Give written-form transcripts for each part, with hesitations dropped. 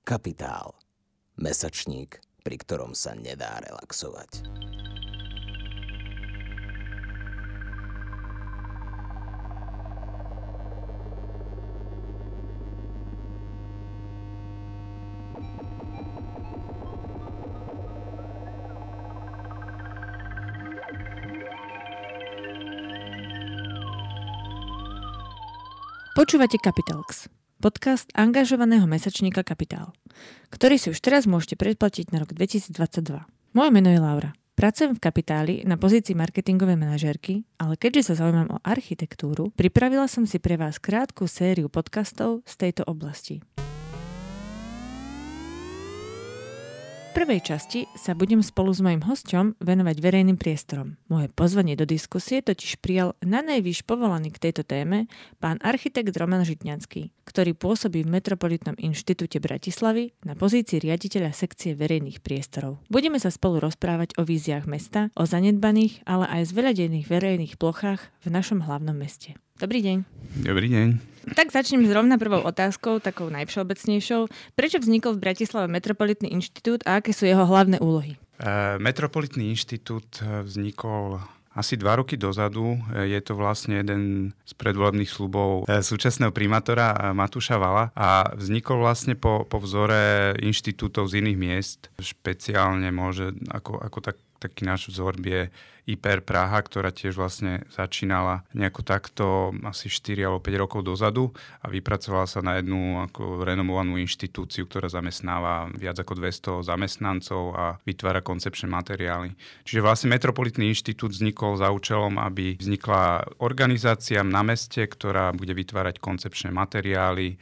Kapitál. Mesačník, pri ktorom sa nedá relaxovať. Počúvate Capitalx, podcast angažovaného mesačníka Kapitál, ktorý si už teraz môžete predplatiť na rok 2022. Moje meno je Laura. Pracujem v Kapitáli na pozícii marketingovej manažérky, ale keďže sa zaujímam o architektúru, pripravila som si pre vás krátku sériu podcastov z tejto oblasti. V prvej časti sa budem spolu s mojím hosťom venovať verejným priestorom. Moje pozvanie do diskusie totiž prijal nanejvýš povolaný k tejto téme pán architekt Roman Žitňanský, ktorý pôsobí v Metropolitnom inštitúte Bratislavy na pozícii riaditeľa sekcie verejných priestorov. Budeme sa spolu rozprávať o víziách mesta, o zanedbaných, ale aj zveľadených verejných plochách v našom hlavnom meste. Dobrý deň. Dobrý deň. Tak začnem zrovna prvou otázkou, takou najvšeobecnejšou. Prečo vznikol v Bratislave Metropolitný inštitút a aké sú jeho hlavné úlohy? Metropolitný inštitút vznikol asi 2 roky dozadu. Je to vlastne jeden z predvolebných sľubov súčasného primátora Matúša Valla a vznikol vlastne po vzore inštitútov z iných miest. Špeciálne môže, taký náš vzor je IPR Praha, ktorá tiež vlastne začínala nejako takto asi 4 alebo 5 rokov dozadu a vypracovala sa na jednu ako renomovanú inštitúciu, ktorá zamestnáva viac ako 200 zamestnancov a vytvára koncepčné materiály. Čiže vlastne Metropolitný inštitút vznikol za účelom, aby vznikla organizácia na meste, ktorá bude vytvárať koncepčné materiály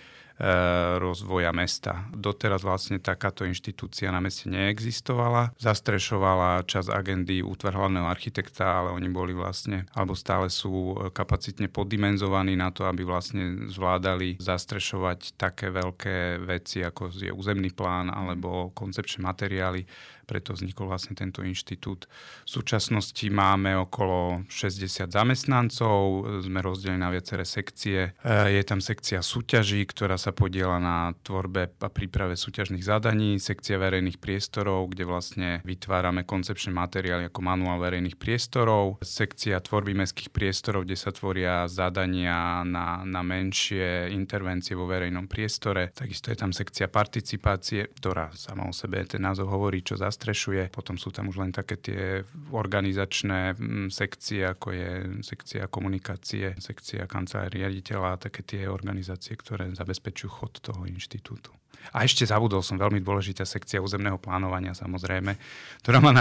rozvoja mesta. Doteraz vlastne takáto inštitúcia na meste neexistovala. Zastrešovala časť agendy útvar hlavného architekta, ale oni boli vlastne, alebo stále sú kapacitne poddimenzovaní na to, aby vlastne zvládali zastrešovať také veľké veci, ako je územný plán alebo koncepčné materiály. Preto vznikol vlastne tento inštitút. V súčasnosti máme okolo 60 zamestnancov, sme rozdelení na viaceré sekcie. Je tam sekcia súťaží, ktorá sa podieľa na tvorbe a príprave súťažných zadaní, sekcia verejných priestorov, kde vlastne vytvárame koncepčné materiály ako manuál verejných priestorov, sekcia tvorby mestských priestorov, kde sa tvoria zadania na menšie intervencie vo verejnom priestore. Takisto je tam sekcia participácie, ktorá sama o sebe ten názov hovorí, čo zastrešuje. Potom sú tam už len také tie organizačné sekcie, ako je sekcia komunikácie, sekcia kancelárie riaditeľa a také tie organizácie, ktoré zabezpečujú chod toho inštitútu. A ešte zabudol som, veľmi dôležitá sekcia územného plánovania, samozrejme, ktorá má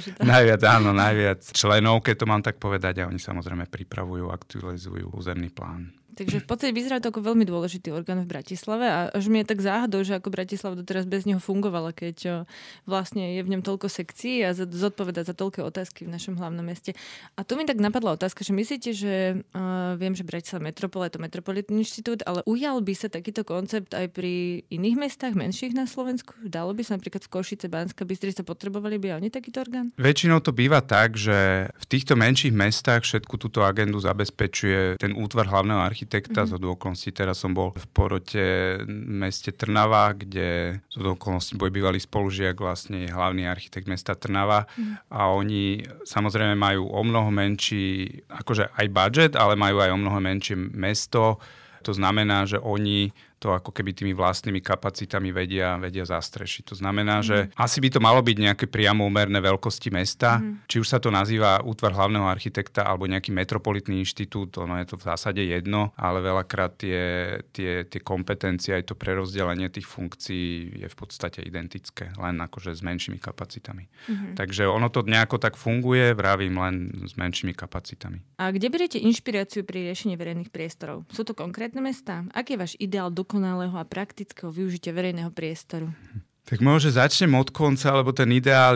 najviac členov, keď to mám tak povedať, a oni samozrejme pripravujú, aktualizujú územný plán. Takže v podstate vyzerá to ako veľmi dôležitý orgán v Bratislave a až mi je tak záhadou, že ako Bratislava doteraz bez neho fungovala, keď vlastne je v ňom toľko sekcií a zodpoveda za toľké otázky v našom hlavnom meste. A tu mi tak napadla otázka, že myslíte, že viem, že Bratislava Metropol je to Metropolitný inštitút, ale ujal by sa takýto koncept aj pri iných mestách, menších na Slovensku? Dalo by sa napríklad v Košice, Banská Bystrica, potrebovali by oni takýto orgán? Väčšinou to býva tak, že v týchto menších mestách všetku túto agendu zabezpečuje ten útvar hlavného architekta. Z okolností teraz som bol v porote meste Trnava, kde z okolností môj bývalý spolužiak vlastne je hlavný architekt mesta Trnava a oni samozrejme majú o mnoho menší, akože aj budget, ale majú aj o mnoho menšie mesto. To znamená, že oni to ako keby tými vlastnými kapacitami vedia zastrešiť. To znamená, že asi by to malo byť nejaké priamo úmerné veľkosti mesta. Či už sa to nazýva útvar hlavného architekta alebo nejaký metropolitný inštitút, ono je to v zásade jedno, ale veľakrát tie kompetencie aj to prerozdelenie tých funkcií je v podstate identické, len akože s menšími kapacitami. Takže ono to nejako tak funguje, vravím, len s menšími kapacitami. A kde beriete inšpiráciu pri riešení verejných priestorov? Sú to konkrétne mestá? Aký je váš ideál dokonalého a praktického využitia verejného priestoru? Tak možno začnem od konca, lebo ten ideál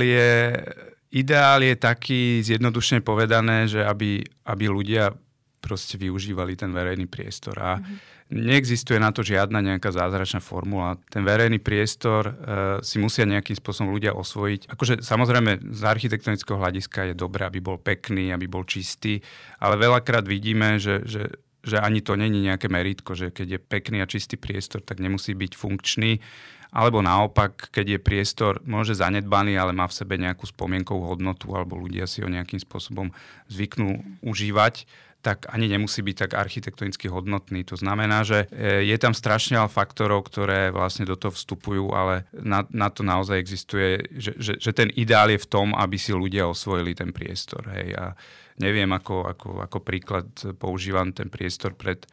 je taký zjednodušene povedané, že aby ľudia proste využívali ten verejný priestor. A neexistuje na to žiadna nejaká zázračná formula. Ten verejný priestor si musia nejakým spôsobom ľudia osvojiť. Akože samozrejme z architektonického hľadiska je dobré, aby bol pekný, aby bol čistý, ale veľakrát vidíme, že ani to není nejaké merítko, že keď je pekný a čistý priestor, tak nemusí byť funkčný alebo naopak, keď je priestor môže zanedbaný, ale má v sebe nejakú spomienkovú hodnotu alebo ľudia si ho nejakým spôsobom zvyknú užívať, tak ani nemusí byť tak architektonicky hodnotný. To znamená, že je tam strašne veľa faktorov, ktoré vlastne do toho vstupujú, ale na to naozaj existuje, že ten ideál je v tom, aby si ľudia osvojili ten priestor. Hej. A neviem, ako príklad používam ten priestor pred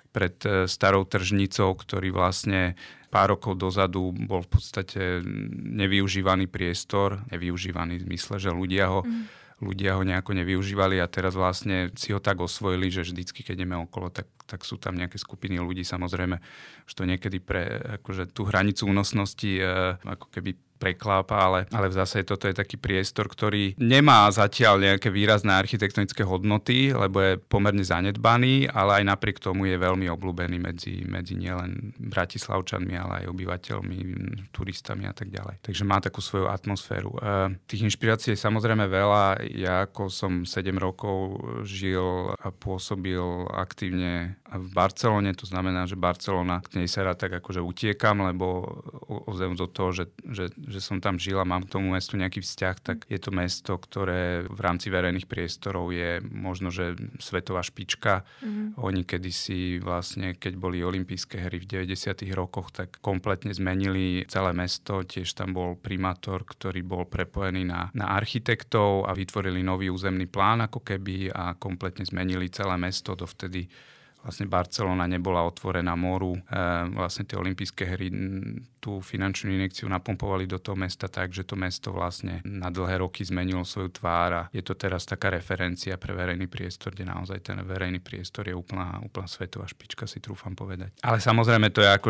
starou tržnicou, ktorý vlastne pár rokov dozadu bol v podstate nevyužívaný priestor, nevyužívaný v zmysle, že ľudia ho nejako nevyužívali a teraz vlastne si ho tak osvojili, že vždycky, keď ideme okolo, tak sú tam nejaké skupiny ľudí. Samozrejme, že to niekedy pre akože tú hranicu únosnosti ako keby preklápa, ale v zásade toto je taký priestor, ktorý nemá zatiaľ nejaké výrazné architektonické hodnoty, lebo je pomerne zanedbaný, ale aj napriek tomu je veľmi obľúbený medzi nielen Bratislavčanmi, ale aj obyvateľmi, turistami a tak ďalej. Takže má takú svoju atmosféru. Tých inšpirácií je samozrejme veľa. Ja ako som 7 rokov žil a pôsobil aktívne v Barcelone, to znamená, že Barcelona, k nej sa rád tak akože utiekam, lebo ozem do toho, že som tam žil a mám k tomu mestu nejaký vzťah, tak je to mesto, ktoré v rámci verejných priestorov je možno, že svetová špička. Oni kedysi vlastne, keď boli olympijské hry v 90. rokoch, tak kompletne zmenili celé mesto. Tiež tam bol primátor, ktorý bol prepojený na architektov a vytvorili nový územný plán ako keby a kompletne zmenili celé mesto. Dovtedy vlastne Barcelona nebola otvorená moru. Vlastne tie olympijské hry tú finančnú injekciu napumpovali do toho mesta tak, že to mesto vlastne na dlhé roky zmenilo svoju tvár a je to teraz taká referencia pre verejný priestor, kde naozaj ten verejný priestor je úplná svetová špička, si trúfam povedať. Ale samozrejme to je ako,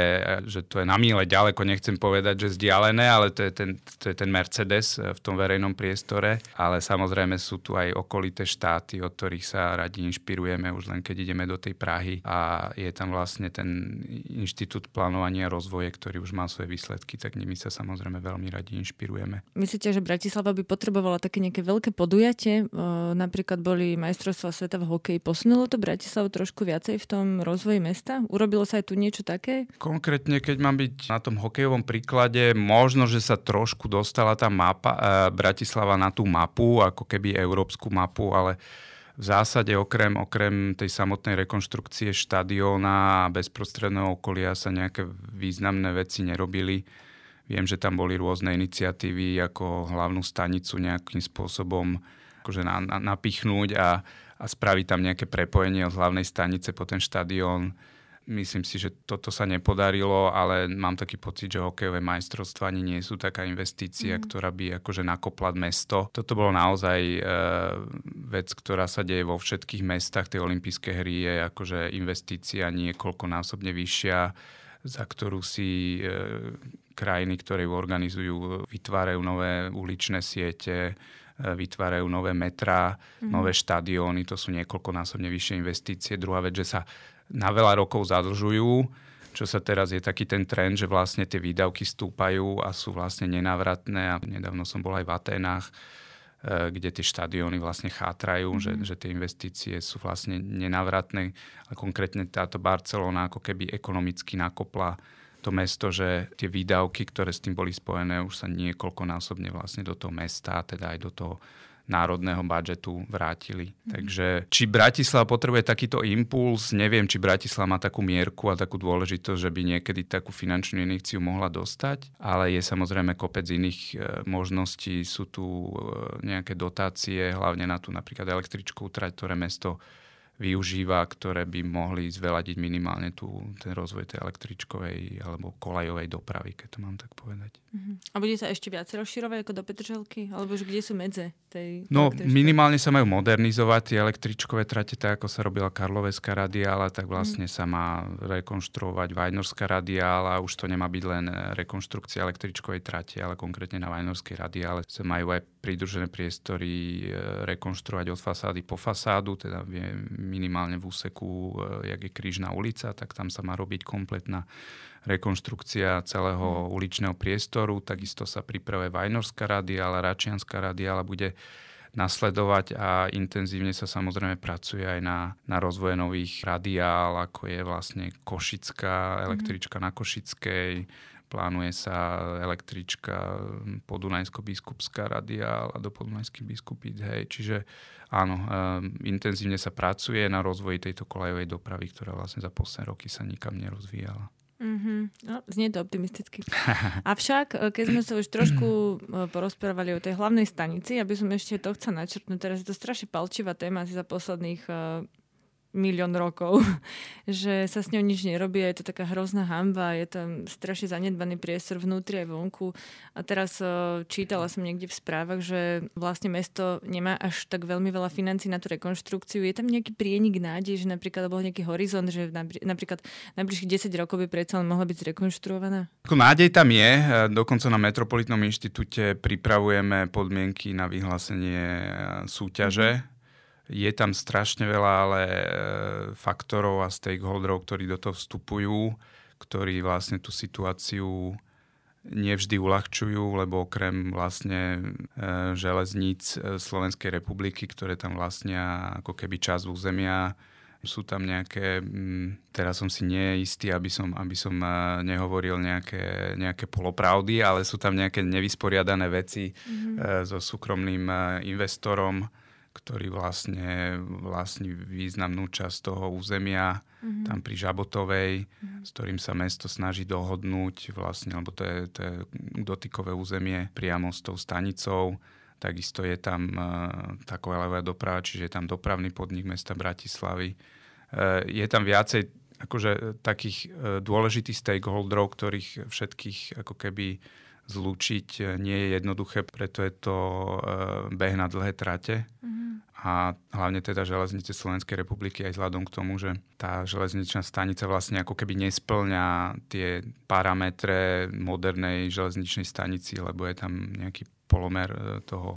že to je na míle ďaleko, nechcem povedať, že vzdialené, ale to je ten Mercedes v tom verejnom priestore, ale samozrejme sú tu aj okolité štáty, od ktorých sa radi inšpirujeme, už len keď ideme do tej Prahy a je tam vlastne ten inštitút plánovania a rozvoje, ktorý už má svoje výsledky, tak nimi sa samozrejme veľmi radi inšpirujeme. Myslíte, že Bratislava by potrebovala také nejaké veľké podujatie? Napríklad boli majstrovstvá sveta v hokeji. Posunulo to Bratislavu trošku viacej v tom rozvoji mesta? Urobilo sa aj tu niečo také? Konkrétne, keď mám byť na tom hokejovom príklade, možno, že sa trošku dostala tá mapa, Bratislava na tú mapu, ako keby európsku mapu, ale v zásade okrem tej samotnej rekonštrukcie štadióna a bezprostredného okolia sa nejaké významné veci nerobili. Viem, že tam boli rôzne iniciatívy, ako hlavnú stanicu nejakým spôsobom akože napichnúť a spraviť tam nejaké prepojenie od hlavnej stanice po ten štadión. Myslím si, že toto sa nepodarilo, ale mám taký pocit, že hokejové majstrovstvá ani nie sú taká investícia, ktorá by akože nakopla mesto. Toto bolo naozaj vec, ktorá sa deje vo všetkých mestách. Tie olympijské hry je akože investícia niekoľkonásobne vyššia, za ktorú si krajiny, ktoré ju organizujú, vytvárajú nové uličné siete, vytvárajú nové metrá, nové štadióny. To sú niekoľkonásobne vyššie investície. Druhá vec, že sa na veľa rokov zadlžujú, čo sa teraz je taký ten trend, že vlastne tie výdavky stúpajú a sú vlastne nenávratné. A nedávno som bol aj v Aténach, kde tie štadióny vlastne chátrajú, že tie investície sú vlastne nenávratné. A konkrétne táto Barcelona ako keby ekonomicky nakopla to mesto, že tie výdavky, ktoré s tým boli spojené, už sa niekoľkonásobne vlastne do toho mesta, teda aj do toho národného budžetu vrátili. Takže či Bratislava potrebuje takýto impuls, neviem, či Bratislava má takú mierku a takú dôležitosť, že by niekedy takú finančnú injekciu mohla dostať, ale je samozrejme kopec iných možností. Sú tu nejaké dotácie, hlavne na tú napríklad električkovú trať, ktoré mesto využíva, ktoré by mohli zveladiť minimálne ten rozvoj tej električkovej alebo kolajovej dopravy, keď to mám tak povedať. A bude sa ešte viac rozširovať ako do Petržalky? Alebo už kde sú medze tej No, minimálne sa majú modernizovať tie električkové trate, tak ako sa robila Karloveská radiála, tak vlastne sa má rekonštruovať Vajnorská radiála. Už to nemá byť len rekonštrukcia električkovej trate, ale konkrétne na Vajnorskej radiále sa majú aj pridružené priestory rekonštruovať od fasády po fasádu, teda minimálne v úseku, jak je Krížna ulica, tak tam sa má robiť kompletná rekonštrukcia celého uličného priestoru. Takisto sa pripravuje Vajnorská radiála, Račianska radiála bude nasledovať a intenzívne sa samozrejme pracuje aj na rozvoje nových radiál, ako je vlastne Košická električka na Košickej, plánuje sa električka Podunajsko-biskupská radiál a do Podunajských biskupíc. Hej. Čiže áno, intenzívne sa pracuje na rozvoji tejto koľajovej dopravy, ktorá vlastne za posledné roky sa nikam nerozvíjala. No, znie to optimisticky. Avšak, keď sme sa už trošku porozprávali o tej hlavnej stanici, aby som ešte to chcela načrtnúť, teraz je to strašne palčivá téma asi za posledných 1,000,000 rokov, že sa s ňou nič nerobí a je to taká hrozná hanba, je tam strašne zanedbaný priestor vnútri aj vonku. A teraz čítala som niekde v správach, že vlastne mesto nemá až tak veľmi veľa financií na tú rekonštrukciu. Je tam nejaký prienik nádej, že napríklad bol nejaký horizont, že napríklad najbližších 10 rokov by predsa len mohla byť zrekonštruovaná? Nádej tam je. Dokonca na Metropolitnom inštitúte pripravujeme podmienky na vyhlásenie súťaže. Je tam strašne veľa ale faktorov a stakeholderov, ktorí do toho vstupujú, ktorí vlastne tú situáciu nevždy uľahčujú, lebo okrem vlastne železníc Slovenskej republiky, ktoré tam vlastnia ako keby časť územia, sú tam nejaké, teraz som si neistý, aby som nehovoril nejaké polopravdy, ale sú tam nejaké nevysporiadané veci so súkromným investorom, ktorý vlastne významnú časť toho územia tam pri Žabotovej, s ktorým sa mesto snaží dohodnúť vlastne, lebo to je dotykové územie priamo s tou stanicou. Takisto je tam tá koľajová doprava, čiže je tam dopravný podnik mesta Bratislavy. Je tam viacej akože takých dôležitých stakeholderov, ktorých všetkých ako keby zlúčiť nie je jednoduché, preto je to beh na dlhé trate. A hlavne teda železnice Slovenskej republiky aj vzhľadom k tomu, že tá železničná stanica vlastne ako keby nespĺňa tie parametre modernej železničnej stanici, lebo je tam nejaký polomer toho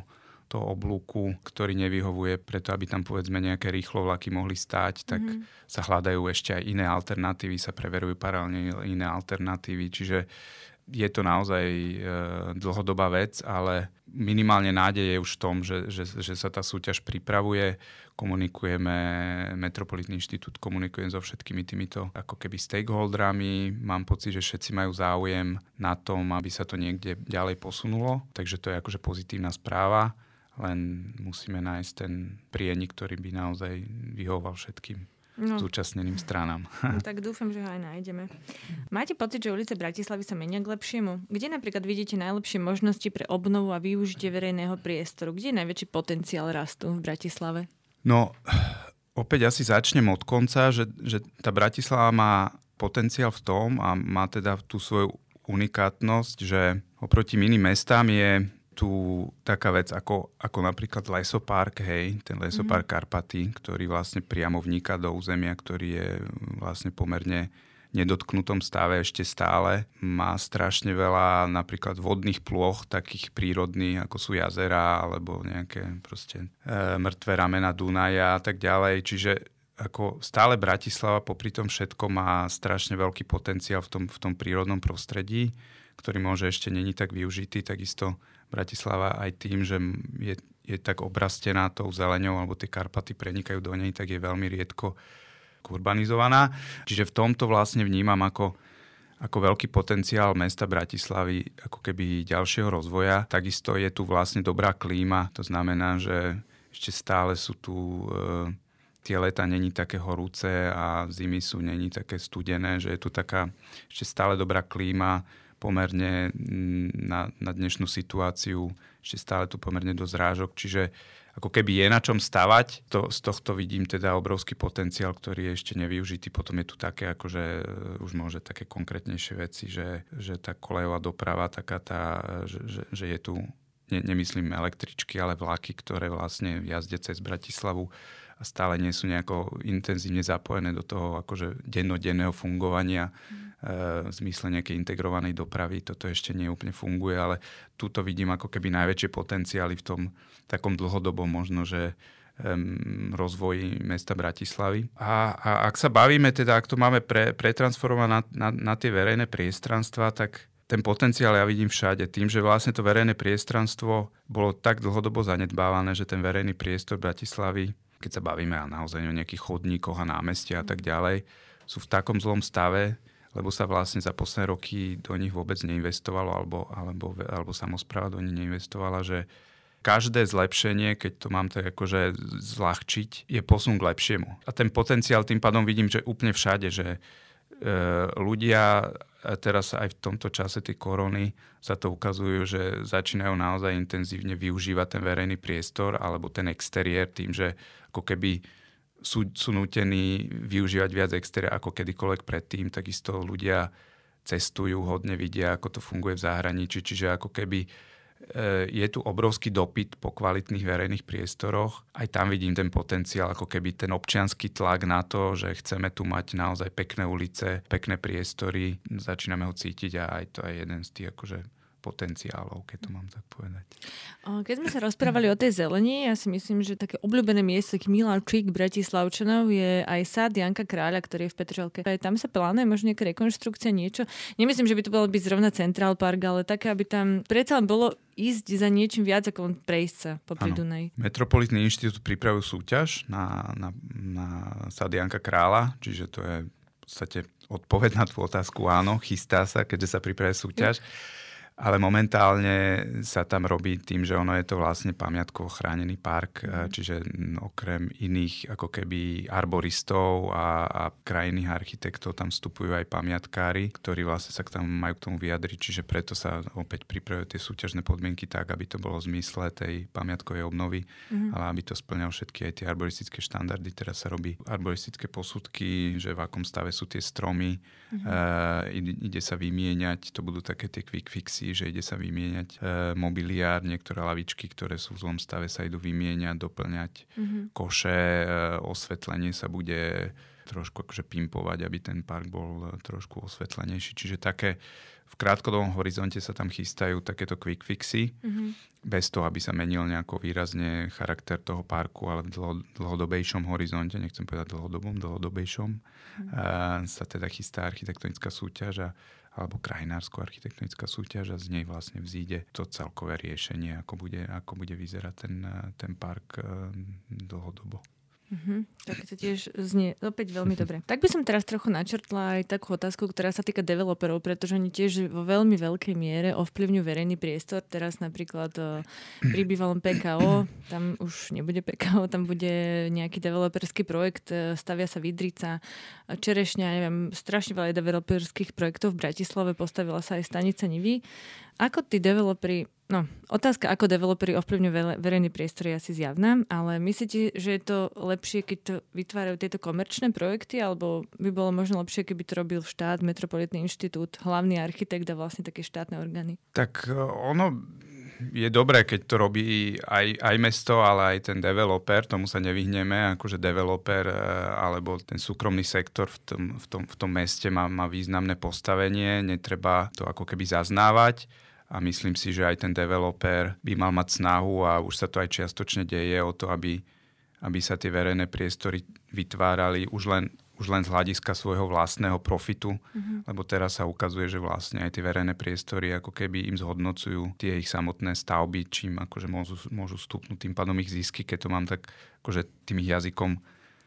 oblúku, ktorý nevyhovuje preto, aby tam povedzme nejaké rýchlovlaky mohli stáť, tak sa hľadajú ešte aj iné alternatívy, sa preverujú paralelne iné alternatívy, čiže je to naozaj dlhodobá vec, ale minimálne nádej je už v tom, že sa tá súťaž pripravuje. Komunikujeme, Metropolitný inštitút komunikuje so všetkými týmito ako keby stakeholderami. Mám pocit, že všetci majú záujem na tom, aby sa to niekde ďalej posunulo. Takže to je akože pozitívna správa, len musíme nájsť ten prienik, ktorý by naozaj vyhovoval všetkým zúčastneným stranám. No, tak dúfam, že ho aj nájdeme. Máte pocit, že ulice Bratislavy sa menia k lepšiemu? Kde napríklad vidíte najlepšie možnosti pre obnovu a využitie verejného priestoru? Kde je najväčší potenciál rastu v Bratislave? No, opäť asi začnem od konca, že tá Bratislava má potenciál v tom a má teda tú svoju unikátnosť, že oproti iným mestám je tu taká vec ako napríklad lesopark, ten lesopark Karpaty, ktorý vlastne priamo vniká do územia, ktorý je vlastne pomerne nedotknutom stave ešte stále. Má strašne veľa napríklad vodných plôch, takých prírodných, ako sú jazera, alebo nejaké proste mŕtve ramena Dunaja a tak ďalej. Čiže ako stále Bratislava popri tom všetko má strašne veľký potenciál v tom prírodnom prostredí, ktorý môže ešte není tak využitý. Takisto Bratislava aj tým, že je tak obrastená tou zeleňou, alebo tie Karpaty prenikajú do nej, tak je veľmi riedko urbanizovaná. Čiže v tomto vlastne vnímam ako veľký potenciál mesta Bratislavy, ako keby ďalšieho rozvoja. Takisto je tu vlastne dobrá klíma, to znamená, že ešte stále sú tu tie leta není také horúce a zimy sú není také studené, že je tu taká ešte stále dobrá klíma, pomerne na dnešnú situáciu ešte stále tu pomerne dosť zrážok, čiže ako keby je na čom stavať. Z tohto vidím teda obrovský potenciál, ktorý je ešte nevyužitý. Potom je tu také, akože už môže také konkrétnejšie veci, že tá koľajová doprava, taká tá, že je tu, nemyslím električky, ale vlaky, ktoré vlastne jazdia cez Bratislavu a stále nie sú nejako intenzívne zapojené do toho akože dennodenného fungovania v zmysle nejakej integrovanej dopravy. Toto ešte nie úplne funguje, ale tuto vidím ako keby najväčšie potenciály v tom takom dlhodobom možno, že rozvoji mesta Bratislavy. A ak sa bavíme, teda ak to máme pretransformovať na tie verejné priestranstva, tak ten potenciál ja vidím všade. Tým, že vlastne to verejné priestranstvo bolo tak dlhodobo zanedbávané, že ten verejný priestor Bratislavy, keď sa bavíme naozaj o nejakých chodníkoch a námestia a tak ďalej, sú v takom zlom stave, lebo sa vlastne za posledné roky do nich vôbec neinvestovalo, alebo samospráva do nich neinvestovala, že každé zlepšenie, keď to mám tak akože zľahčiť, je posun k lepšiemu. A ten potenciál tým pádom vidím, že úplne všade, že ľudia teraz aj v tomto čase tej korony sa to ukazujú, že začínajú naozaj intenzívne využívať ten verejný priestor alebo ten exteriér tým, že ako keby sú nútení využívať viac exteriér ako kedykoľvek predtým. Takisto ľudia cestujú, hodne vidia, ako to funguje v zahraničí, čiže ako keby je tu obrovský dopyt po kvalitných verejných priestoroch. Aj tam vidím ten potenciál, ako keby ten občiansky tlak na to, že chceme tu mať naozaj pekné ulice, pekné priestory. Začíname ho cítiť a aj to je jeden z tých akože potenciálov, keď to mám tak povedať. Keď sme sa rozprávali o tej zelení, ja si myslím, že také obľúbené miesto Miláčik Bratislavčanov je aj sád Janka Kráľa, ktorý je v Petržalke. Aj tam sa plánuje možno nejaká rekonštrukcia, niečo. Nemyslím, že by to bolo byť zrovna Central Park, ale také, aby tam predsa bolo ísť za niečím viac ako prejsť sa popri Dunaji. Metropolitný inštitút pripravil súťaž na sád Janka Kráľa, čiže to je v podstate odpoveď na tú otázku. Áno, chystá sa, keďže sa pripravuje súťaž. Ale momentálne sa tam robí tým, že ono je to vlastne pamiatkovo chránený park, čiže okrem iných ako keby arboristov a krajinných architektov tam vstupujú aj pamiatkári, ktorí vlastne sa majú k tomu vyjadriť, čiže preto sa opäť pripravujú tie súťažné podmienky tak, aby to bolo v zmysle tej pamiatkovej obnovy, ale aby to spĺňalo všetky aj tie arboristické štandardy. Teraz sa robí arboristické posudky, že v akom stave sú tie stromy, ide sa vymieňať, to budú také tie quick fixy, že ide sa vymieňať mobiliár, niektoré lavičky, ktoré sú v zlom stave, sa idú vymieňať, doplňať koše, osvetlenie sa bude trošku akože pimpovať, aby ten park bol trošku osvetlenejší. Čiže také v krátkodobom horizonte sa tam chystajú takéto quick fixy, bez toho, aby sa menil nejako výrazne charakter toho parku, ale v dlhodobejšom horizonte, nechcem povedať dlhodobejšom, sa teda chystá architektonická súťaž alebo krajinársko-architektonická súťaž a z nej vlastne vzíde to celkové riešenie, ako bude vyzerať ten park dlhodobo. Tak to tiež znie opäť veľmi dobre. Tak by som teraz trochu načrtla aj takú otázku, ktorá sa týka developerov, pretože oni tiež vo veľmi veľkej miere ovplyvňujú verejný priestor. Teraz napríklad pri bývalom PKO, tam už nebude PKO, tam bude nejaký developerský projekt, stavia sa Vidrica, Čerešňa, neviem, strašne veľa developerských projektov v Bratislave, postavila sa aj stanica Nivy. Ako tí developeri, otázka, ako developeri ovplyvňujú verejný priestor je asi zjavná, ale myslíte, že je to lepšie, keď to vytvárajú tieto komerčné projekty, alebo by bolo možno lepšie, keby to robil štát, Metropolitný inštitút, hlavný architekt a vlastne také štátne orgány? Tak ono je dobré, keď to robí aj mesto, ale aj ten developer, tomu sa nevyhneme, akože developer alebo ten súkromný sektor v tom meste má významné postavenie, netreba to ako keby zaznávať. A myslím si, že aj ten developer by mal mať snahu a už sa to aj čiastočne deje o to, aby sa tie verejné priestory vytvárali už len z hľadiska svojho vlastného profitu, lebo teraz sa ukazuje, že vlastne aj tie verejné priestory ako keby im zhodnocujú tie ich samotné stavby, čím akože môžu stúpnúť tým pádom ich zisky, keď to mám tak akože tým ich jazykom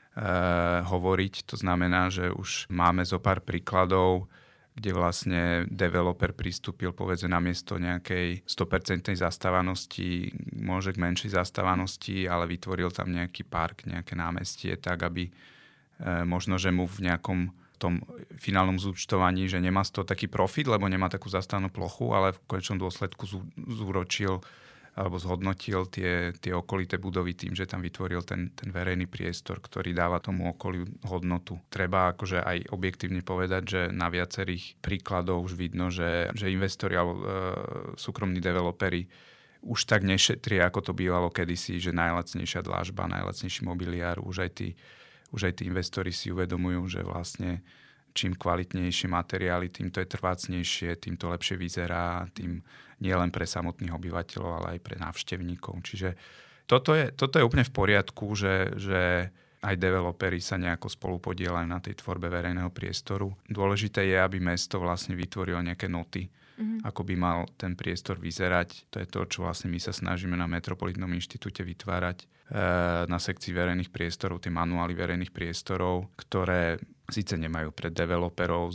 hovoriť. To znamená, že už máme zo pár príkladov, kde vlastne developer pristúpil povedzme namiesto nejakej 100% zastávanosti, môže k menšej zastávanosti, ale vytvoril tam nejaký park, nejaké námestie, tak aby možno, že mu v nejakom tom finálnom zúčtovaní, že nemá z toho taký profit, lebo nemá takú zastavenú plochu, ale v konečnom dôsledku zúročil alebo zhodnotil tie okolité budovy tým, že tam vytvoril ten verejný priestor, ktorý dáva tomu okoliu hodnotu. Treba akože aj objektívne povedať, že na viacerých príkladoch už vidno, že investori alebo súkromní developeri už tak nešetria, ako to bývalo kedysi, že najlacnejšia dlážba, najlacnejší mobiliár, už aj tí investori si uvedomujú, že vlastne čím kvalitnejšie materiály, tým to je trvácnejšie, tým to lepšie vyzerá, tým nie len pre samotných obyvateľov, ale aj pre návštevníkov. Čiže toto je úplne v poriadku, že aj developeri sa nejako spolu podieľajú na tej tvorbe verejného priestoru. Dôležité je, aby mesto vlastne vytvorilo nejaké noty, ako by mal ten priestor vyzerať. To je to, čo vlastne my sa snažíme na Metropolitnom inštitúte vytvárať na sekcii verejných priestorov, tie manuály verejných priestorov, ktoré Síce nemajú pre developerov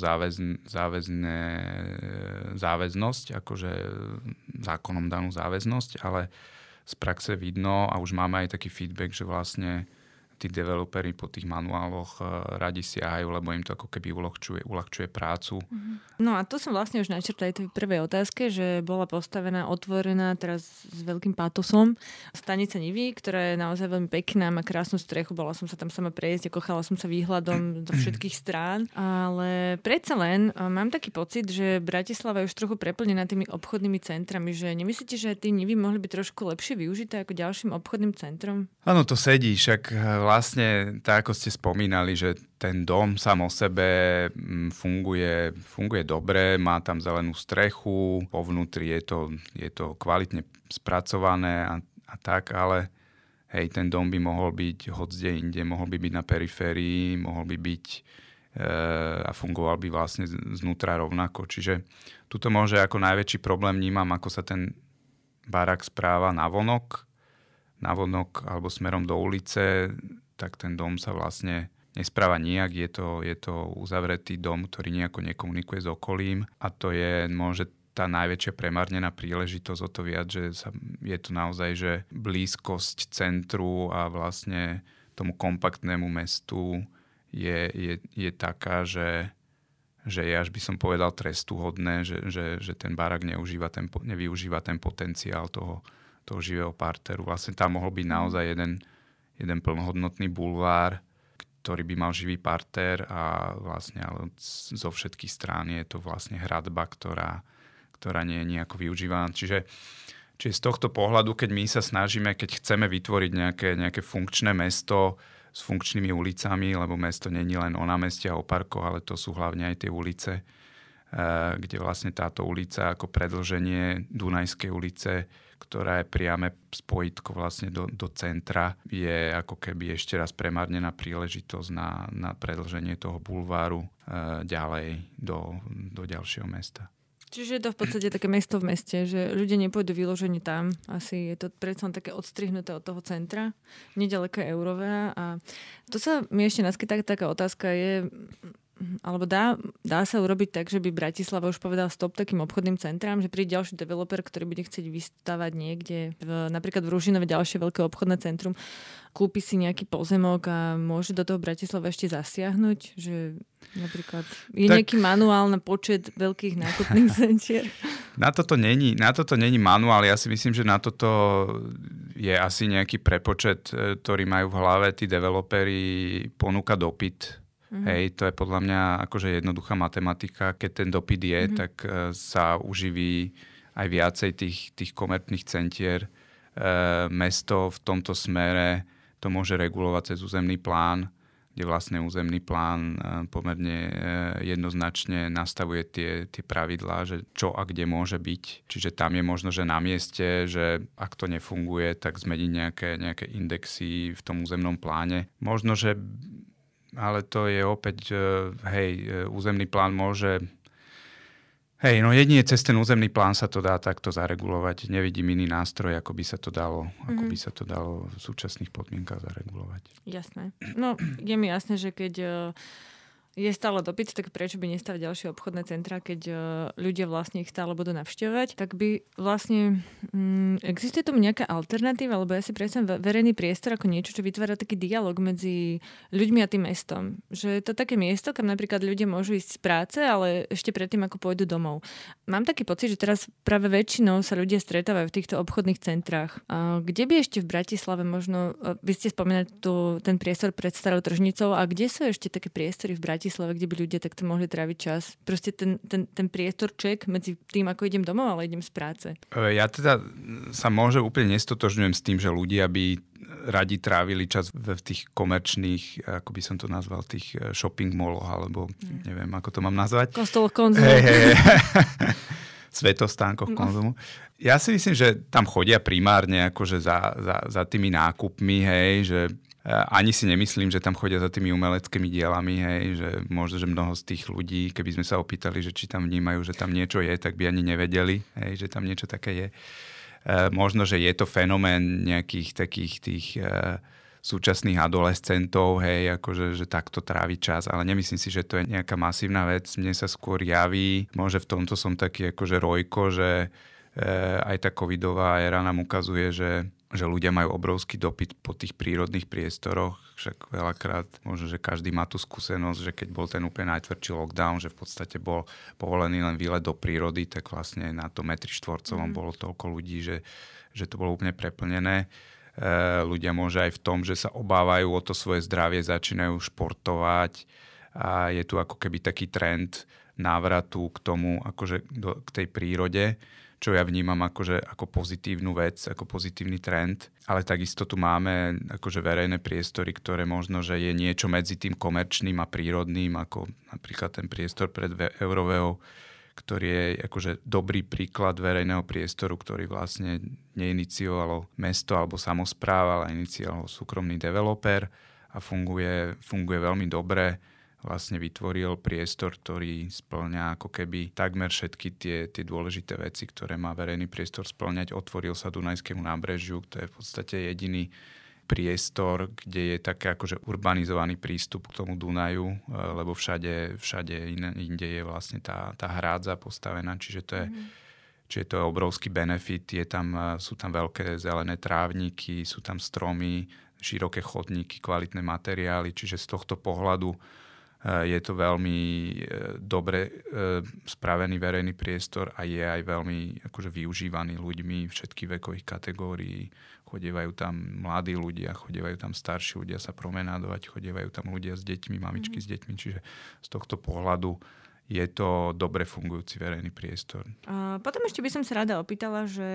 záväznosť, akože zákonom danú záväznosť, ale z praxe vidno a už máme aj taký feedback, že vlastne tí developeri po tých manuáloch radi siahajú, lebo im to ako keby uľahčuje prácu. No a to som vlastne už načrtla aj v prvej otázke, že bola postavená, otvorená teraz s veľkým pátosom stanica Nivy, ktorá je naozaj veľmi pekná, má krásnu strechu, bola som sa tam sama prejsť, kochala som sa výhľadom do všetkých strán, ale predsa len mám taký pocit, že Bratislava je už trochu preplnená tými obchodnými centrami, že nemyslíte, že tí Nivy mohli byť trošku lepšie využité ako ďalším obchodným centrom? Áno, to sedí, však vlastne tak, ako ste spomínali, že ten dom sám o sebe funguje dobre, má tam zelenú strechu, po vnútri je to kvalitne spracované a tak, ale hej, ten dom by mohol byť hodzde inde, mohol by byť na periférii, mohol by byť a fungoval by vlastne znútra rovnako. Čiže tuto môže ako najväčší problém vnímam, ako sa ten barák správa navonok alebo smerom do ulice, tak ten dom sa vlastne nespráva nijak. Je to uzavretý dom, ktorý nejako nekomunikuje s okolím a to je môže tá najväčšia premárnená príležitosť o to viac, že je to naozaj, že blízkosť centru a vlastne tomu kompaktnému mestu je taká, že je, až by som povedal, trestuhodné, že ten barák nevyužíva ten potenciál toho živého parteru. Vlastne tam mohol byť naozaj jeden plnohodnotný bulvár, ktorý by mal živý parter a vlastne ale zo všetkých strán je to vlastne hradba, ktorá nie je nejako využívaná. Čiže z tohto pohľadu, keď my sa snažíme, keď chceme vytvoriť nejaké funkčné mesto s funkčnými ulicami, lebo mesto nie je len o námestí a o parkoch, ale to sú hlavne aj tie ulice, kde vlastne táto ulica ako predĺženie Dunajskej ulice, ktorá je priame spojitko vlastne do centra, je ako keby ešte raz premárnená príležitosť na predĺženie toho bulváru ďalej do ďalšieho mesta. Čiže je to v podstate také mesto v meste, že ľudia nepôjdu vyložení tam. Asi je to predsa také odstrihnuté od toho centra, nedaleko Eurovea. A to sa mi ešte naskytá taká otázka je, alebo dá sa urobiť tak, že by Bratislava už povedal stop takým obchodným centrám, že príde ďalší developer, ktorý bude chcieť vystavať niekde, napríklad v Ružinove ďalšie veľké obchodné centrum, kúpi si nejaký pozemok a môže do toho Bratislava ešte zasiahnuť, že napríklad je nejaký manuál na počet veľkých nákupných centier? Na toto není manuál. Ja si myslím, že na toto je asi nejaký prepočet, ktorý majú v hlave tí developeri, ponúka dopyt. Hej, to je podľa mňa akože jednoduchá matematika. Keď ten dopyt je, tak sa uživí aj viacej tých komerčných centier. Mesto v tomto smere to môže regulovať cez územný plán, kde vlastne územný plán pomerne jednoznačne nastavuje tie pravidlá, že čo a kde môže byť. Čiže tam je možno, že na mieste, že ak to nefunguje, tak zmeniť nejaké indexy v tom územnom pláne. Možno, že ale to je opäť, územný plán môže... jedine cez ten územný plán sa to dá takto zaregulovať. Nevidím iný nástroj, ako by sa to dalo v súčasných podmienkach zaregulovať. Jasné. No, je mi jasné, že keď je stále dopyt, tak prečo by nestavať ďalšie obchodné centra, keď ľudia vlastne ich stále budú navštevovať, tak by vlastne existuje tomu nejaká alternatíva, lebo ja si predstavím verejný priestor ako niečo, čo vytvára taký dialog medzi ľuďmi a tým mestom. Že je to také miesto, kam napríklad ľudia môžu ísť z práce, ale ešte predtým, ako pôjdu domov. Mám taký pocit, že teraz práve väčšinou sa ľudia stretávajú v týchto obchodných centrách. A kde by ešte v Bratislave možno, vy ste spomínali ten priestor pred Starou tržnicou, a kde sú ešte také priestory v Bratislave, kde by ľudia takto mohli tráviť čas? Proste ten priestorček medzi tým, ako idem domov, ale idem z práce. Ja teda sa úplne nestotožňujem s tým, že ľudia by radi trávili čas v tých komerčných, ako by som to nazval, tých shopping malloch, alebo neviem, ako to mám nazvať. Kostoloch Konzumu. Svetostánkoch Konzumu. Ja si myslím, že tam chodia primárne akože za tými nákupmi, hej, že ani si nemyslím, že tam chodia za tými umeleckými dielami, hej, že možno, že mnoho z tých ľudí, keby sme sa opýtali, že či tam vnímajú, že tam niečo je, tak by ani nevedeli, hej, že tam niečo také je. Možno, že je to fenomén nejakých takých tých súčasných adolescentov, hej, akože že takto trávi čas, ale nemyslím si, že to je nejaká masívna vec. Mne sa skôr javí, môže v tomto som taký akože rojko, že aj tá covidová éra nám ukazuje, že ľudia majú obrovský dopyt po tých prírodných priestoroch. Však veľakrát, možno, že každý má tú skúsenosť, že keď bol ten úplne najtvrdší lockdown, že v podstate bol povolený len výlet do prírody, tak vlastne na to metri štvorcovom bolo toľko ľudí, že to bolo úplne preplnené. Ľudia môže aj v tom, že sa obávajú o to svoje zdravie, začínajú športovať a je tu ako keby taký trend návratu k tomu, akože k tej prírode, čo ja vnímam akože ako pozitívnu vec, ako pozitívny trend. Ale takisto tu máme akože verejné priestory, ktoré možno, že je niečo medzi tým komerčným a prírodným, ako napríklad ten priestor pred Euroveou, ktorý je akože dobrý príklad verejného priestoru, ktorý vlastne neiniciovalo mesto alebo samospráva, ale inicioval súkromný developer a funguje veľmi dobre. Vlastne vytvoril priestor, ktorý spĺňa ako keby takmer všetky tie dôležité veci, ktoré má verejný priestor spĺňať. Otvoril sa Dunajskému nábrežiu, to je v podstate jediný priestor, kde je také akože urbanizovaný prístup k tomu Dunaju, lebo všade inde je vlastne tá hrádza postavená, čiže to je obrovský benefit. Sú tam veľké zelené trávniky, sú tam stromy, široké chodníky, kvalitné materiály, čiže z tohto pohľadu je to veľmi dobre spravený verejný priestor a je aj veľmi akože využívaný ľuďmi všetkých vekových kategórií. Chodievajú tam mladí ľudia, chodievajú tam starší ľudia sa promenádovať, chodievajú tam ľudia s deťmi, mamičky s deťmi, čiže z tohto pohľadu je to dobre fungujúci verejný priestor. Potom ešte by som sa rada opýtala, že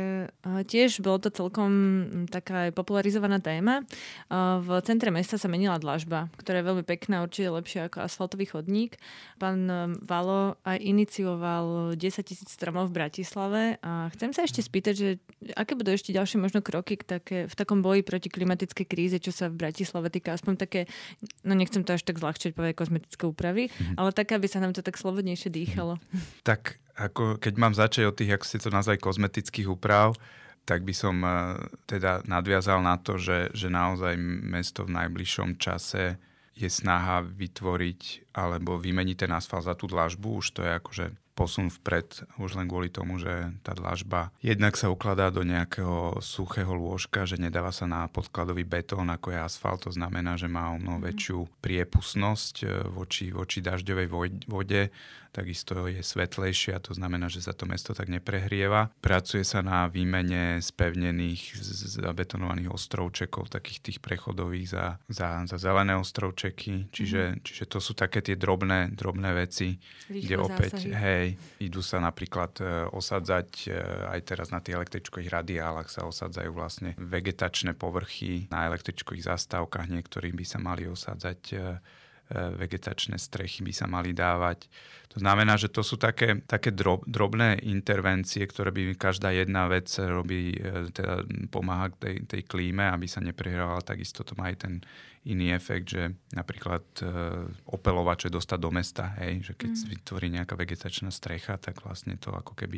tiež bolo to celkom taká popularizovaná téma. V centre mesta sa menila dlažba, ktorá je veľmi pekná, určite lepšia ako asfaltový chodník. Pán Valo aj inicioval 10 000 stromov v Bratislave a chcem sa ešte spýtať, že aké budú ešte ďalšie možno kroky v takom boji proti klimatickej kríze, čo sa v Bratislave týka, aspoň také, no nechcem to až tak zľahčiť povedať kozmetické úpravy, ale také, aby sa nám to tak slobodnejšie dýchalo. Tak ako keď mám začať od tých, ako ste to nazvali, kozmetických úprav, tak by som teda nadviazal na to, že naozaj mesto v najbližšom čase je snaha vytvoriť alebo vymeniť ten asfalt za tú dlažbu. Už to je akože posun vpred už len kvôli tomu, že tá dlažba jednak sa ukladá do nejakého suchého lôžka, že nedáva sa na podkladový betón, ako je asfalt. To znamená, že má o mnoho väčšiu priepustnosť voči dažďovej vode. Takisto je svetlejšia, to znamená, že sa to mesto tak neprehrieva. Pracuje sa na výmene spevnených zabetonovaných ostrovčekov, takých tých prechodových za zelené ostrovčeky. Čiže to sú také tie drobné veci, kde opäť idú sa napríklad osadzať aj teraz na tých električkových radiálach sa osadzajú vlastne vegetačné povrchy. Na električkových zastávkach niektorých by sa mali osadzať vegetačné strechy by sa mali dávať. To znamená, že to sú také drobné intervencie, ktoré by každá jedna vec robí, teda pomáha tej klíme, aby sa neprehrávala. Takisto to má aj ten iný efekt, že napríklad opelovače dostať do mesta, že keď vytvorí nejaká vegetačná strecha, tak vlastne to ako keby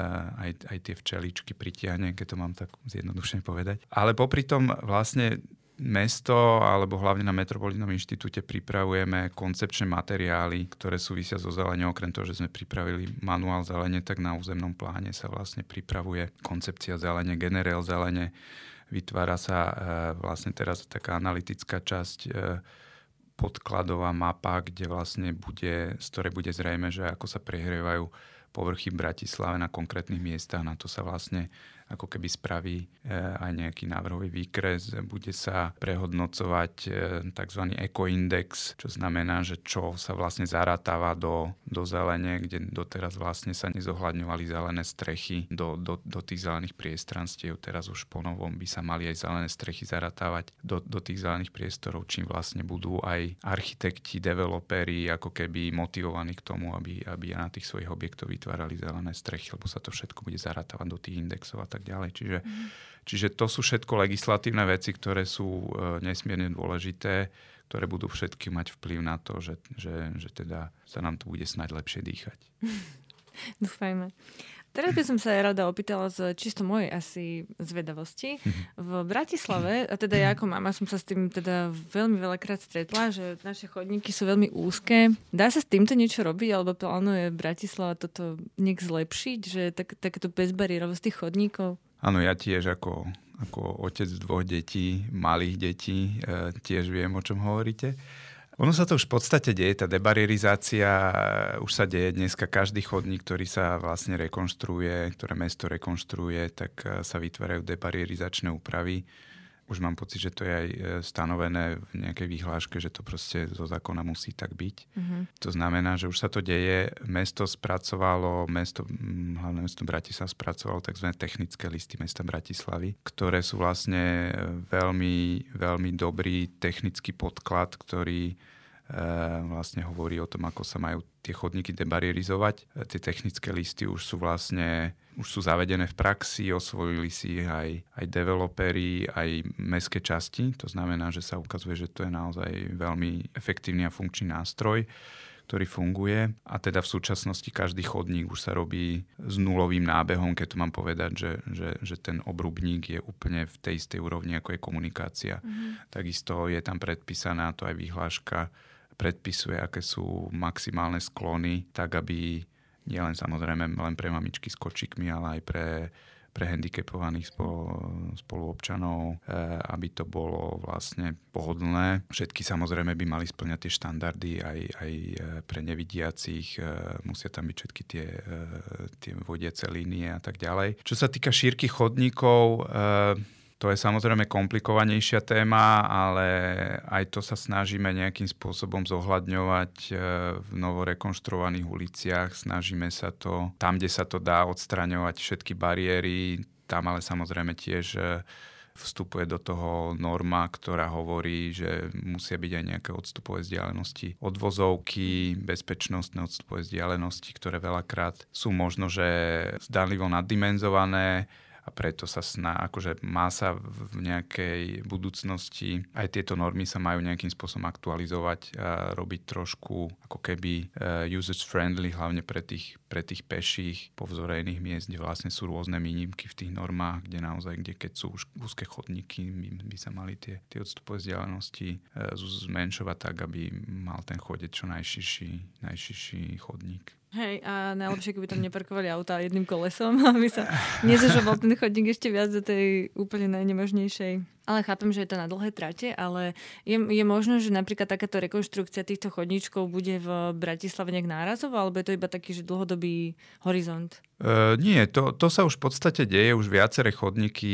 aj tie včeličky pritiahne, keď to mám tak zjednodušene povedať. Ale popri tom vlastne mesto, alebo hlavne na Metropolitnom inštitúte pripravujeme koncepčné materiály, ktoré súvisia so zeleňou. Okrem toho, že sme pripravili manuál zelene, tak na územnom pláne sa vlastne pripravuje koncepcia zelene, generál zelene. Vytvára sa vlastne teraz taká analytická časť, podkladová mapa, kde vlastne z ktorej bude zrejme, že ako sa prehrievajú povrchy v Bratislave na konkrétnych miestach. Na to sa vlastne ako keby spraví aj nejaký návrhový výkres. Bude sa prehodnocovať tzv. Ekoindex, čo znamená, že čo sa vlastne zaratáva do zelene, kde doteraz vlastne sa nezohľadňovali zelené strechy do tých zelených priestranstiev. Teraz už po novom by sa mali aj zelené strechy zaratávať do tých zelených priestorov, čím vlastne budú aj architekti, developeri ako keby motivovaní k tomu, aby na tých svojich objektoch vytvárali zelené strechy, lebo sa to všetko bude zaratávať do tých indexov a tak ďalej. Čiže to sú všetko legislatívne veci, ktoré sú nesmierne dôležité, ktoré budú všetky mať vplyv na to, že teda sa nám tu bude snáď lepšie dýchať. Dúfajme. Teraz by som sa aj rada opýtala z čisto mojej asi zvedavosti. V Bratislave, a teda ja ako mama som sa s tým teda veľmi veľakrát stretla, že naše chodníky sú veľmi úzke. Dá sa s týmto niečo robiť, alebo plánuje Bratislava toto nejak zlepšiť, že takéto bezbariérovosť tých chodníkov? Áno, ja tiež ako otec 2 detí, malých detí, tiež viem, o čom hovoríte. Ono sa to už v podstate deje, tá debarerizácia už sa deje dneska. Každý chodník, ktorý sa vlastne rekonštruuje, ktoré mesto rekonštruuje, tak sa vytvárajú debarerizačné úpravy. Už mám pocit, že to je aj stanovené v nejakej vyhláške, že to proste zo zákona musí tak byť. To znamená, že už sa to deje. Hlavné mesto Bratislava spracovalo tzv. Technické listy mesta Bratislavy, ktoré sú vlastne veľmi, veľmi dobrý technický podklad, ktorý vlastne hovorí o tom, ako sa majú tie chodníky debarierizovať. Tie technické listy už sú zavedené v praxi, osvojili si aj developeri, aj mestské časti. To znamená, že sa ukazuje, že to je naozaj veľmi efektívny a funkčný nástroj, ktorý funguje. A teda v súčasnosti každý chodník už sa robí s nulovým nábehom, keď to mám povedať, že ten obrubník je úplne v tej istej úrovni, ako je komunikácia. Takisto je tam predpísaná, to aj vyhláška predpisuje, aké sú maximálne sklony, tak aby nielen samozrejme len pre mamičky s kočíkmi, ale aj pre handicapovaných spoluobčanov, aby to bolo vlastne pohodlné. Všetky samozrejme by mali spĺňať tie štandardy aj pre nevidiacich, musia tam byť všetky tie vodiace línie a tak ďalej. Čo sa týka šírky chodníkov, to je samozrejme komplikovanejšia téma, ale aj to sa snažíme nejakým spôsobom zohľadňovať v novorekonštruovaných uliciach. Snažíme sa to, tam, kde sa to dá, odstraňovať všetky bariéry. Tam ale samozrejme tiež vstupuje do toho norma, ktorá hovorí, že musia byť aj nejaké odstupové vzdialenosti od vozovky, bezpečnostné odstupové vzdialenosti, ktoré veľakrát sú možno, že zdánlivo naddimenzované, a preto sa má sa v nejakej budúcnosti, aj tieto normy sa majú nejakým spôsobom aktualizovať a robiť trošku ako keby user-friendly, hlavne pre tých peších po vzore iných miest, kde vlastne sú rôzne výnimky v tých normách, kde keď sú už úzke chodníky, by sa mali tie odstupové vzdialenosti zmenšovať tak, aby mal ten chodec čo najširší chodník. Hej, a najlepšie, keby tam neparkovali auta jedným kolesom, aby sa nezažoval ten chodník ešte viac do tej úplne najnemožnejšej. Ale chápem, že je to na dlhé trate, ale je možno, že napríklad takáto rekonštrukcia týchto chodníčkov bude v Bratislave nejak nárazovo, alebo je to iba taký, že dlhodobý horizont? Nie, to sa už v podstate deje. Už viaceré chodníky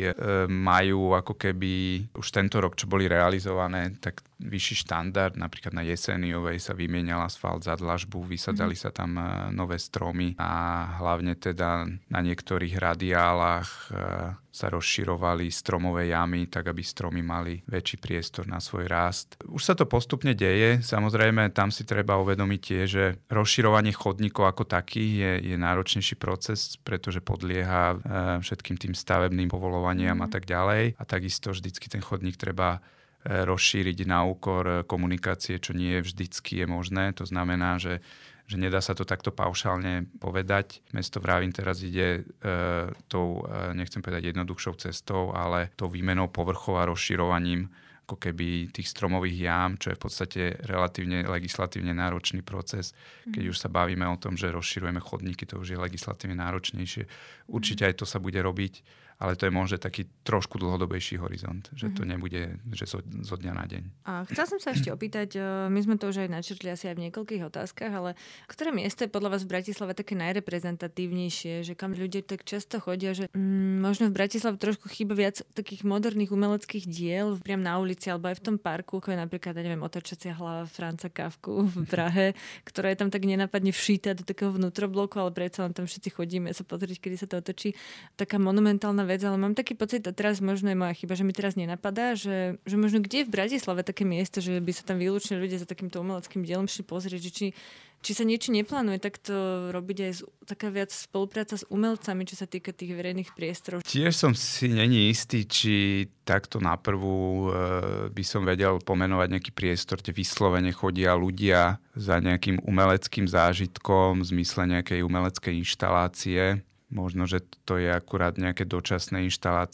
majú ako keby už tento rok, čo boli realizované, tak vyšší štandard. Napríklad na Jeseniovej sa vymienial asfalt za dlažbu, vysadzali sa tam nové stromy a hlavne teda na niektorých radiálach sa rozširovali stromové jamy, tak aby stromy mali väčší priestor na svoj rast. Už sa to postupne deje. Samozrejme, tam si treba uvedomiť tiež, že rozširovanie chodníkov ako taký je náročnejší proces, pretože podlieha všetkým tým stavebným povolovaniam a tak ďalej. A takisto vždycky ten chodník treba rozšíriť na úkor komunikácie, čo nie vždycky je možné. To znamená, že nedá sa to takto paušálne povedať. Mesto Vrávín teraz ide tou, nechcem povedať jednoduchšou cestou, ale tou výmenou povrchov a rozširovaním ako keby tých stromových jám, čo je v podstate relatívne legislatívne náročný proces. Keď už sa bavíme o tom, že rozširujeme chodníky, to už je legislatívne náročnejšie. Určite aj to sa bude robiť, ale to je možno taký trošku dlhodobejší horizont, že to nebude že zo dňa na deň. A chcela som sa ešte opýtať, my sme to už aj načrtli asi aj v niekoľkých otázkach, ale ktoré miesto je podľa vás v Bratislave také najreprezentatívnejšie, že kam ľudia tak často chodia, že možno v Bratislave trošku chýba viac takých moderných umeleckých diel priam na ulici alebo aj v tom parku, ako je napríklad, neviem, otočacia hlava Franza Kafku v Prahe, ktorá je tam tak nenápadne všítá do takého vnútrobloku, ale predsa len tam všetci chodíme sa pozrieť, kedy sa to otočí. Taká monumentálna vec, ale mám taký pocit, a teraz možno je moja chyba, že mi teraz nenapadá, že možno kde je v Bratislave také miesto, že by sa tam výlučne ľudia za takýmto umeleckým dielom šli pozrieť, že či sa niečo neplánuje takto robiť aj taká viac spolupráca s umelcami, čo sa týka tých verejných priestorov. Tiež som si není istý, či takto naprvu by som vedel pomenovať nejaký priestor, kde vyslovene chodia ľudia za nejakým umeleckým zážitkom v zmysle nejakej umeleckej inštalácie. Možno, že to je akurát nejaké dočasné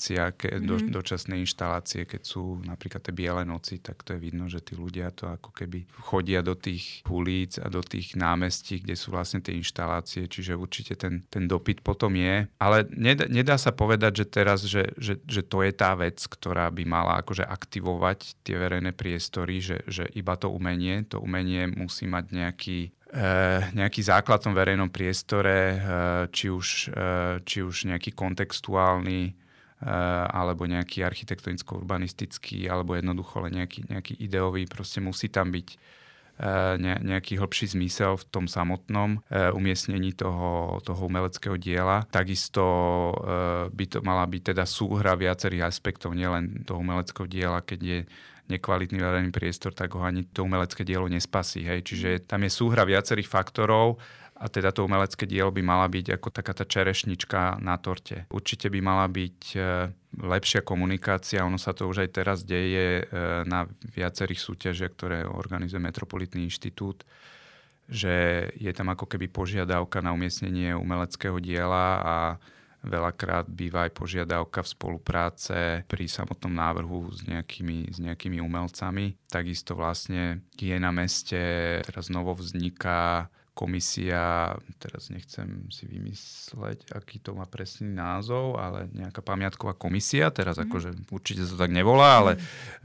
inštalácie, keď sú napríklad tie biele noci, tak to je vidno, že tí ľudia to ako keby chodia do tých ulic a do tých námestí, kde sú vlastne tie inštalácie, čiže určite ten dopyt potom je. Ale nedá sa povedať, že teraz, že to je tá vec, ktorá by mala akože aktivovať tie verejné priestory, že iba to umenie musí mať nejaký základ v tom verejnom priestore, či už nejaký kontextuálny, alebo nejaký architektonicko-urbanistický, alebo jednoducho len nejaký ideový. Proste musí tam byť nejaký hlbší zmysel v tom samotnom umiestnení toho umeleckého diela. Takisto by to mala byť teda súhra viacerých aspektov, nielen toho umeleckého diela, keď je nekvalitný verejný priestor, tak ho ani to umelecké dielo nespasí. Hej. Čiže tam je súhra viacerých faktorov a teda to umelecké dielo by mala byť ako taká tá čerešnička na torte. Určite by mala byť lepšia komunikácia, ono sa to už aj teraz deje na viacerých súťažiach, ktoré organizuje Metropolitný inštitút, že je tam ako keby požiadavka na umiestnenie umeleckého diela a veľakrát býva aj požiadavka v spolupráce pri samotnom návrhu s nejakými umelcami. Takisto vlastne je na meste, teraz novo vzniká komisia, teraz nechcem si vymysleť, aký to má presný názov, ale nejaká pamiatková komisia, teraz akože určite sa to tak nevolá, ale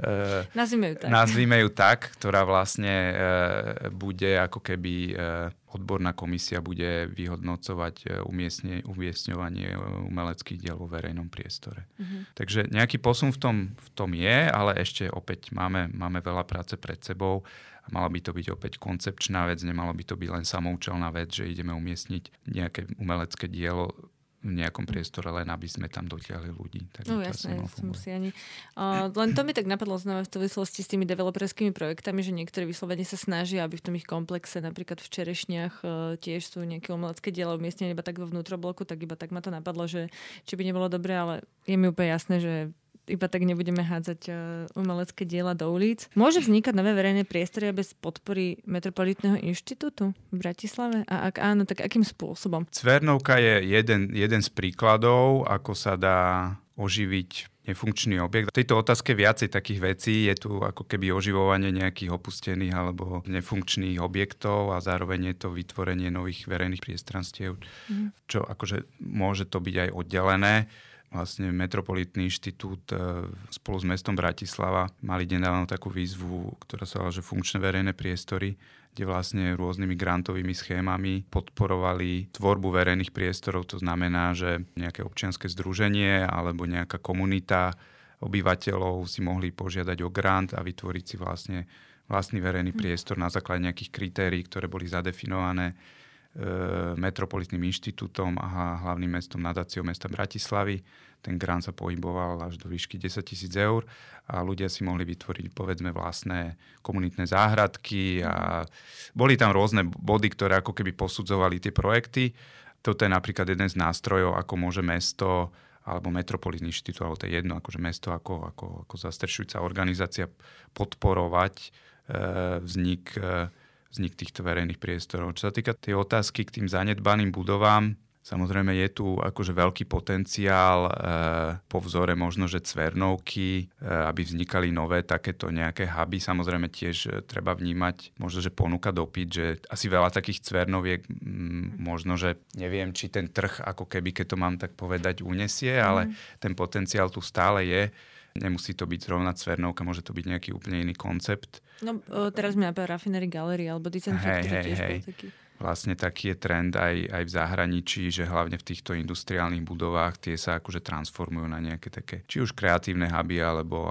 nazvime ju tak, ktorá vlastne bude ako keby odborná komisia bude vyhodnocovať umiestňovanie umeleckých diel vo verejnom priestore. Takže nejaký posun v tom je, ale ešte opäť máme veľa práce pred sebou. Mala by to byť opäť koncepčná vec, nemalo by to byť len samoučelná vec, že ideme umiestniť nejaké umelecké dielo v nejakom priestore, len aby sme tam dotiahli ľudí. Tak no jasné, som si ani... len to mi tak napadlo znova v súvislosti s tými developerskými projektami, že niektorí vyslovene sa snažia, aby v tom ich komplexe, napríklad v Čerešniach, tiež sú nejaké umelecké diela umiestnené iba tak vo vnútrobloku, tak iba tak ma to napadlo, že či by nebolo dobré, ale je mi úplne jasné, že iba tak nebudeme hádzať umelecké diela do ulic. Môže vznikať nové verejné priestory bez podpory Metropolitného inštitútu v Bratislave? A ak áno, tak akým spôsobom? Cvernovka je jeden z príkladov, ako sa dá oživiť nefunkčný objekt. V tejto otázke viacej takých vecí. Je tu ako keby oživovanie nejakých opustených alebo nefunkčných objektov a zároveň je to vytvorenie nových verejných priestranstiev, čo akože môže to byť aj oddelené. Vlastne Metropolitný inštitút spolu s mestom Bratislava mali nedávno takú výzvu, ktorá sa volá, že funkčné verejné priestory, kde vlastne rôznymi grantovými schémami podporovali tvorbu verejných priestorov. To znamená, že nejaké občianske združenie alebo nejaká komunita obyvateľov si mohli požiadať o grant a vytvoriť si vlastný verejný priestor na základe nejakých kritérií, ktoré boli zadefinované Metropolitným inštitútom a hlavným mestom nadáciou mesta Bratislavy. Ten grant sa pohyboval až do výšky 10 000 eur a ľudia si mohli vytvoriť povedzme vlastné komunitné záhradky a boli tam rôzne body, ktoré ako keby posudzovali tie projekty. Toto je napríklad jeden z nástrojov, ako môže mesto alebo Metropolitný inštitút, alebo to je jedno, akože mesto ako zastrešujúca organizácia podporovať vznik týchto verejných priestorov. Čo sa týka tej otázky k tým zanedbaným budovám, samozrejme je tu akože veľký potenciál po vzore možno, že Cvernovky, aby vznikali nové takéto nejaké huby. Samozrejme tiež treba vnímať možno, že ponúka dopyt, že asi veľa takých Cvernoviek možno, že neviem, či ten trh ako keby, keď to mám tak povedať, unesie, ale ten potenciál tu stále je. Nemusí to byť zrovna Cvernovka, môže to byť nejaký úplne iný koncept. No teraz mi napadá Raffinery Gallery alebo Dicentra, ktorý tiež bol taký. Vlastne taký je trend aj v zahraničí, že hlavne v týchto industriálnych budovách tie sa akože transformujú na nejaké také, či už kreatívne huby, alebo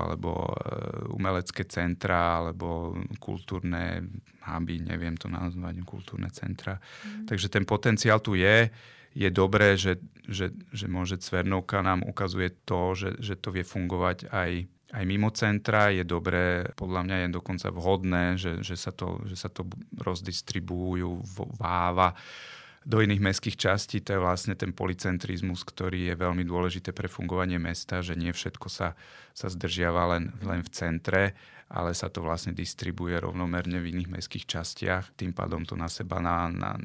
umelecké centra, alebo kultúrne huby, neviem to nazvať, kultúrne centra. Takže ten potenciál tu je. Je dobré, že môže Cvernovka nám ukazuje to, že to vie fungovať aj mimo centra. Je dobré, podľa mňa je dokonca vhodné, že sa to rozdistribujú váva do iných mestských častí. To je vlastne ten polycentrizmus, ktorý je veľmi dôležité pre fungovanie mesta, že nie všetko sa zdržiava len v centre, ale sa to vlastne distribuje rovnomerne v iných mestských častiach. Tým pádom to na seba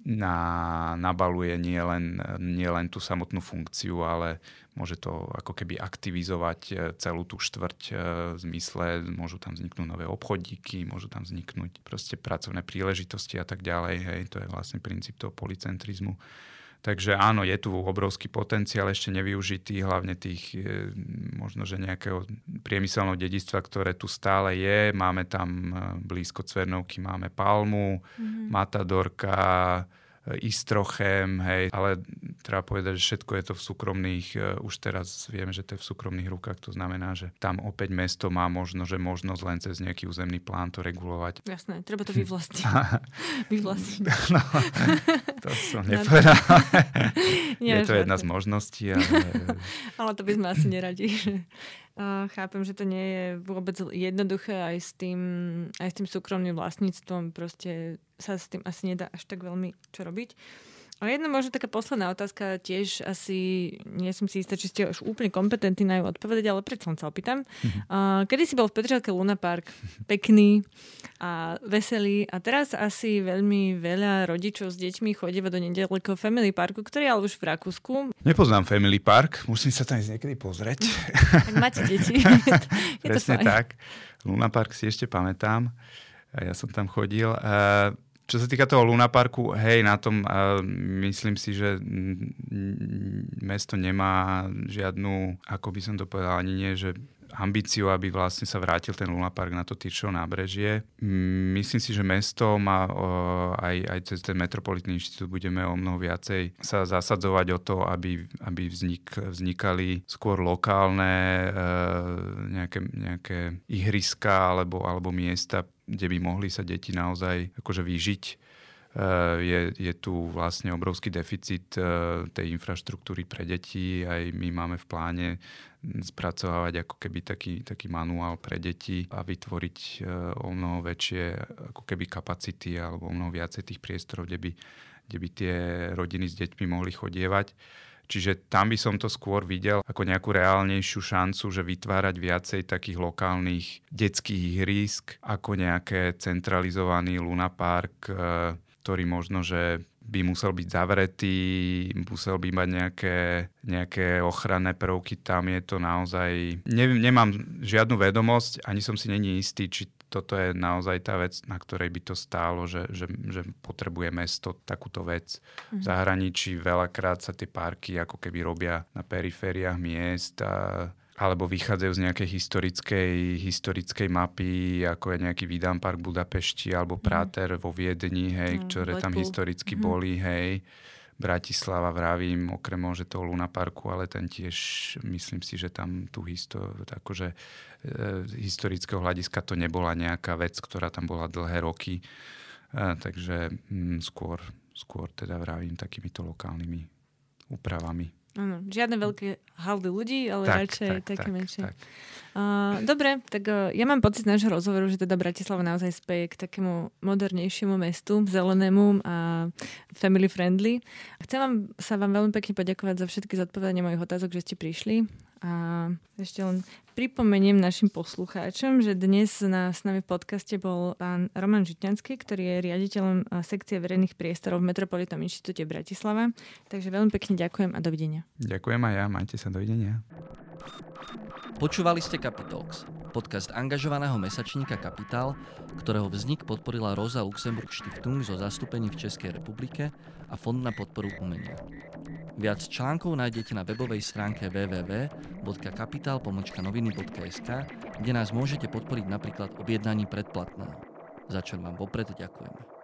nabaluje nielen tú samotnú funkciu, ale môže to ako keby aktivizovať celú tú štvrť v zmysle, môžu tam vzniknúť nové obchodíky, môžu tam vzniknúť proste pracovné príležitosti a tak ďalej. Hej, to je vlastne princíp toho polycentrizmu. Takže áno, je tu obrovský potenciál ešte nevyužitý, hlavne tých možno, že nejakého priemyselného dedičstva, ktoré tu stále je. Máme tam blízko Cvernovky, máme Palmu, Matadorka, Istrochem, hej, ale treba povedať, že všetko je to v súkromných, už teraz vieme, že to je v súkromných rukách, to znamená, že tam opäť mesto má možnosť len cez nejaký územný plán to regulovať. Jasné, treba to vyvlastniť. Vyvlastniť. No, to som nepovedal. Je to jedna z možností, ale... Ale to by sme asi neradi. Chápem, že to nie je vôbec jednoduché aj s tým súkromným vlastníctvom. Proste sa s tým asi nedá až tak veľmi čo robiť. A jedna možno taká posledná otázka, tiež asi, nie som si istá, či ste už úplne kompetentní na ju odpovedať, ale predsa sa opýtam. Kedy si bol v Petržalke Luna Park pekný a veselý a teraz asi veľmi veľa rodičov s deťmi chodíva do nedalekého Family Parku, ktorý je ale už v Rakúsku. Nepoznám Family Park, musím sa tam niekedy pozrieť. Tak máte deti. Presne tak. Luna Park si ešte pamätám. Ja som tam chodil. Čo sa týka toho Luna Parku, hej, na tom myslím si, že mesto nemá žiadnu, ako by som to povedal, ani nie, že ambíciu, aby vlastne sa vrátil ten Luna Park na to Tyršovo nábrežie. Myslím si, že mesto má aj cez ten Metropolitný inštitút budeme o mnoho viacej sa zasadzovať o to, aby vznikali skôr lokálne nejaké ihriska alebo miesta, kde by mohli sa deti naozaj akože vyžiť. Je tu vlastne obrovský deficit tej infraštruktúry pre deti. Aj my máme v pláne spracovávať ako keby taký manuál pre deti a vytvoriť o mnoho väčšie ako keby kapacity alebo o mnoho viacej tých priestorov, kde by tie rodiny s deťmi mohli chodievať. Čiže tam by som to skôr videl ako nejakú reálnejšiu šancu, že vytvárať viacej takých lokálnych detských ihrísk ako nejaké centralizovaný Luna Park, ktorý možno, že by musel byť zavretý, musel by mať nejaké ochranné prvky. Tam je to naozaj... Nemám žiadnu vedomosť, ani som si není istý, či toto je naozaj tá vec, na ktorej by to stálo, že potrebuje mesto takúto vec. V zahraničí veľakrát sa tie parky ako keby robia na perifériách miest alebo vychádzajú z nejakej historickej mapy, ako je nejaký Vidám park v Budapešti alebo Prater vo Viedni, hej, ktoré tam historicky boli, hej. Bratislava, vravím, okrem môže toho Luna Parku, ale ten tiež, myslím si, že tam tú akože historického hľadiska to nebola nejaká vec, ktorá tam bola dlhé roky. Takže skôr teda vravím takýmito lokálnymi úpravami. Áno, žiadne veľké haldy ľudí, ale radšej také menšie. Dobre, tak ja mám pocit z nášho rozhovoru, že teda Bratislava naozaj speje k takému modernejšiemu mestu, zelenému a family friendly. Chcem sa vám veľmi pekne poďakovať za všetky zodpovedania mojich otázok, že ste prišli. A ešte len pripomeniem našim poslucháčom, že dnes s nami v podcaste bol pán Roman Žitňanský, ktorý je riaditeľom sekcie verejných priestorov v Metropolitnom inštitúte Bratislava. Takže veľmi pekne ďakujem a dovidenia. Ďakujem aj ja, majte sa, dovidenia. Počúvali ste Capitalx, podcast angažovaného mesačníka Kapitál, ktorého vznik podporila Rosa Luxemburg Stiftung zo zastúpení v Českej republike a Fond na podporu umenia. Viac článkov nájdete na webovej stránke www.kapital-noviny.sk, kde nás môžete podporiť napríklad objednaním predplatného, za čo vám vopred ďakujeme.